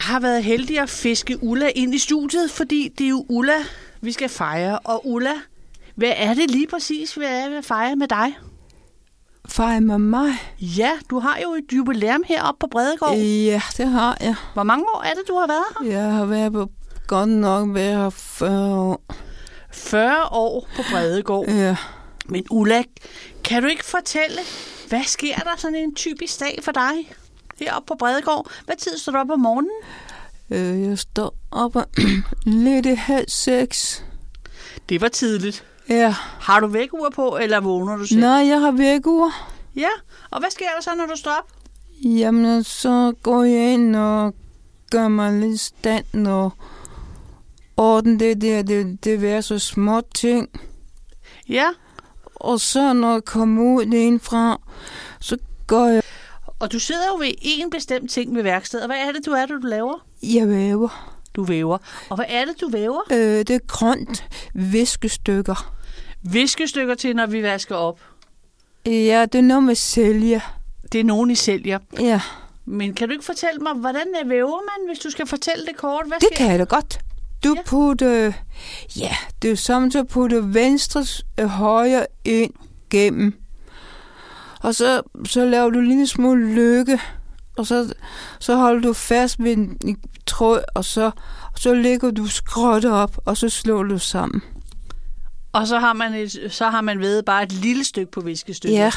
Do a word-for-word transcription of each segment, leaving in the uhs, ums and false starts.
har været heldig at fiske Ulla ind i studiet, fordi det er jo Ulla, vi skal fejre. Og Ulla, hvad er det lige præcis, vi er ved at fejre med dig? Fejre med mig? Ja, du har jo et jubilæum heroppe på Bredegård. Ja, det har jeg. Hvor mange år er det, du har været her? Jeg har været på godt nok været fyrre år. fyrre år på Bredegård. Ja. Men Ulla, kan du ikke fortælle, hvad sker der sådan en typisk dag for dig heroppe på Bredegård? Hvad tid står du op om morgenen? Øh, jeg står op lidt i halv seks. Det var tidligt. Ja. Har du vækkeur på, eller vågner du selv? Nej, jeg har vækkeur. Ja, og hvad sker der så, når du står op? Jamen, så går jeg ind og gør mig lidt stand og orden det der, det, det er så små ting. Ja. Og så når jeg kommer ud indfra, så går jeg... Og du sidder jo ved en bestemt ting ved værkstedet. Hvad er det, du er, det, du laver? Jeg væver. Du væver. Og hvad er det, du væver? Øh, det er grønt viskestykker. Viskestykker til, når vi vasker op? Ja, det er noget med sælge. Det er nogen, I sælger? Ja. Men kan du ikke fortælle mig, hvordan væver man, hvis du skal fortælle det kort? Hvad det sker? kan jeg da godt. Du ja. putter... Ja, det er som at putte venstre og højre ind gennem. Og så, så laver du lige en smule lykke. Og så, så holder du fast ved en tråd, og så, så lægger du skråt op, og så slår du sammen. Og så har man, et, så har man ved bare et lille stykke på viskestykket. Ja.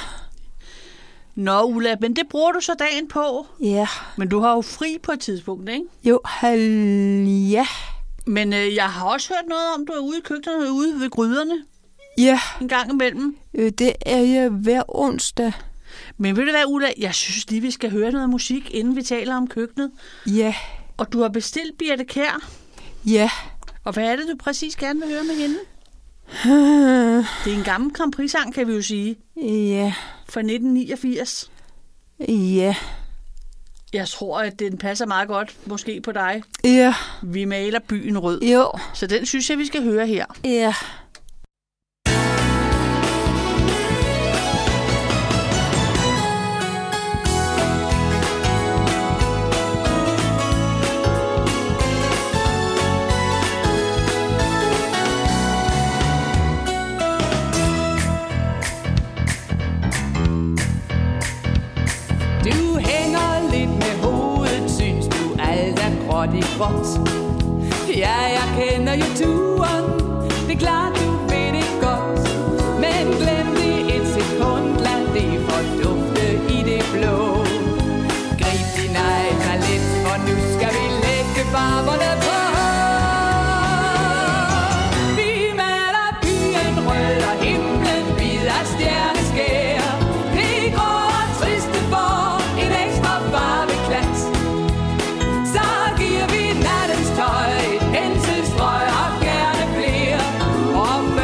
Nå, Ulla, men det bruger du så dagen på. Ja. Men du har jo fri på et tidspunkt, ikke? Jo, halv... Ja. Men øh, jeg har også hørt noget om, du er ude i køkkenet, ude ved gryderne. Ja. En gang imellem. Øh, det er jeg hver onsdag. Men ved du hvad, Ulla? Jeg synes lige, vi skal høre noget musik, inden vi taler om køkkenet. Ja. Og du har bestilt Birthe Kjær. Ja. Og hvad er det, du præcis gerne vil høre med hende? Uh. Det er en gammel Grand Prix-sang, kan vi jo sige. Ja. Fra nitten niogfirs. Ja. Jeg tror, at den passer meget godt, måske på dig. Ja. Vi maler byen rød. Jo. Så den synes jeg, vi skal høre her. Ja. Det er godt. Ja, jeg kender jo turen. Det er klart, du ved det godt. Men glem det et sekund. Lad det fordufte i det blå. Grib din egen palet, for nu skal vi lægge farverne på. Vi maler byen rød, og himlen hvid af stjerneskær. Det grå og triste for en ekstra farveklat. Tøj, penselstrøg og gerne flere. Og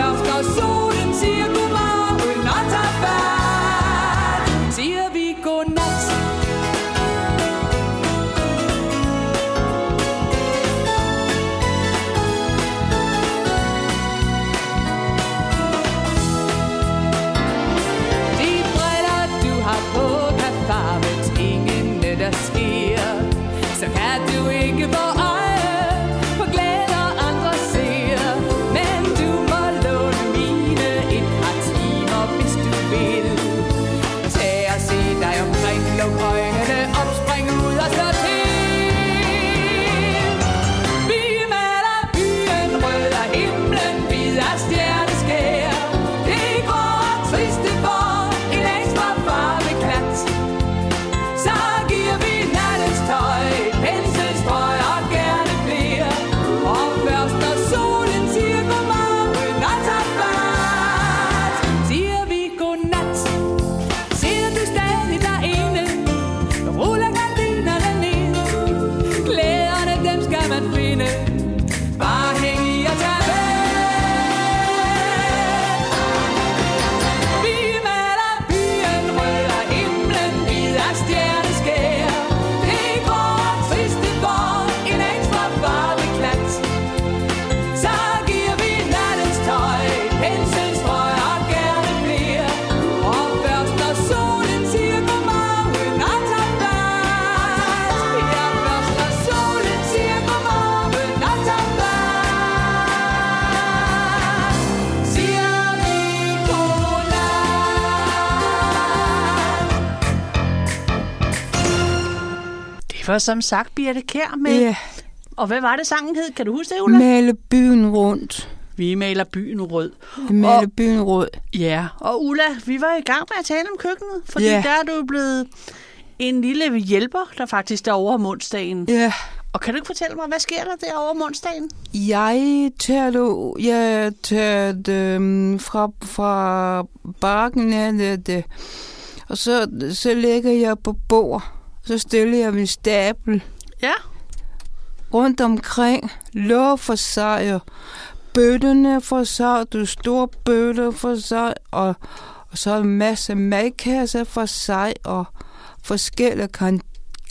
Det var som sagt Birthe Kjær med. Ja. Og hvad var det, sangen hed? Kan du huske det, Ulla? Male byen rundt. Vi maler byen rød. Male Og- byen rød. Ja, og Ulla, vi var i gang med at tale om køkkenet, fordi Ja. der er du blevet en lille hjælper, der faktisk er over om onsdagen. Ja. Og kan du ikke fortælle mig, hvad sker der derovre om onsdagen? Jeg tager det, jeg tager det øhm, fra, fra bakken af det, det, og så, så lægger jeg på bord. Så stiller jeg min stabel Ja. rundt omkring, låg for sig, og bøtterne for sig, du store bøtter for sig, og, og så en masse madkasser for sig, og forskellige kan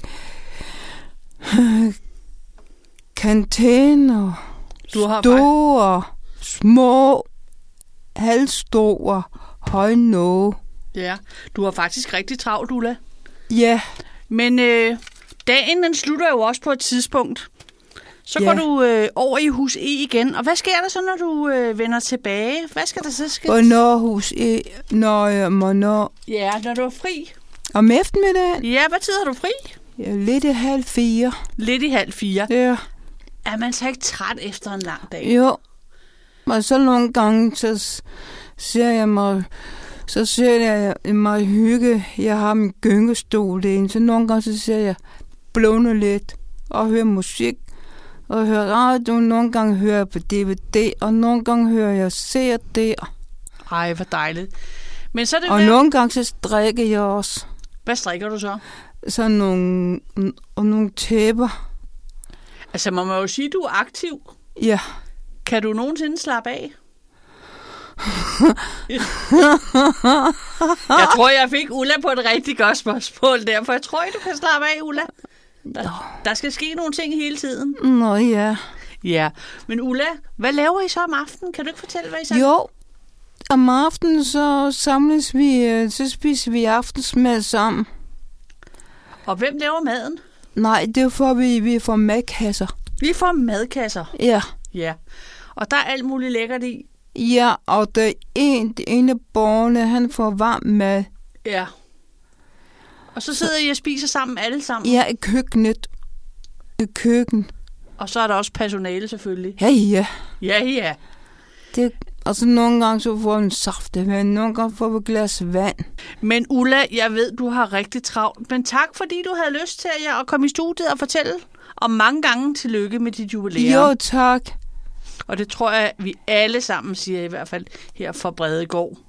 kantener, Du har store, små, halvstore, højnåge. Ja, du har faktisk rigtig travlt, Ulla. Ja, Men øh, dagen, den slutter jo også på et tidspunkt. Så Ja. går du øh, over i hus E igen. Og hvad sker der så, når du øh, vender tilbage? Hvad skal der så ske? og Nørhus i, når jeg må nå Ja, når du er fri. om eftermiddagen. Ja, hvad tid har du fri? Ja, lidt i halv fire. Lidt i halv fire. Ja. Er man så ikke træt efter en lang dag? Jo. Og så nogle gange, så s- ser jeg mig, så ser jeg mig hygge. Jeg har min gyngestol derinde, så nogle gange så ser jeg blåne lidt og hører musik. Og hører radio, nogle gange hører jeg på D V D, og nogle gange hører jeg ser der. Ej, hvor dejligt. Men så er det Og ved- nogle gange så strikker jeg også Hvad strikker du så? sådan nogle, og nogle tæpper. Altså, man må jo sige, at du er aktiv. Ja. Kan du nogensinde slappe af? Jeg tror, jeg fik Ulla på et rigtig godt spørgsmål der, for jeg tror ikke, du kan slappe af, Ulla. Der, der skal ske nogle ting hele tiden. Nå ja. Ja, men Ulla, hvad laver I så om aftenen? Kan du ikke fortælle, hvad I så? Jo, om aftenen så samles vi, øh, så spiser vi aftensmad sammen. Og hvem laver maden? Nej, det får vi, vi får madkasser. Vi får madkasser. Ja. Ja. Og der er alt muligt lækkert i. Ja, og der er en, det ene borgerne, han får varm mad. Ja. Og så sidder I og spiser sammen alle sammen. Ja, i køkkenet. I køkken. Og så er der også personale selvfølgelig. Ja, ja. Ja, ja. Det, og så nogle gange så får vi en saftevand, nogle gange får vi et glas vand. Men Ulla, jeg ved, du har rigtig travlt. Men tak, fordi du havde lyst til at komme i studiet og fortælle. Og mange gange tillykke med dit jubilæum. Jo, tak. Og det tror jeg, vi alle sammen siger i hvert fald her fra Bredegård.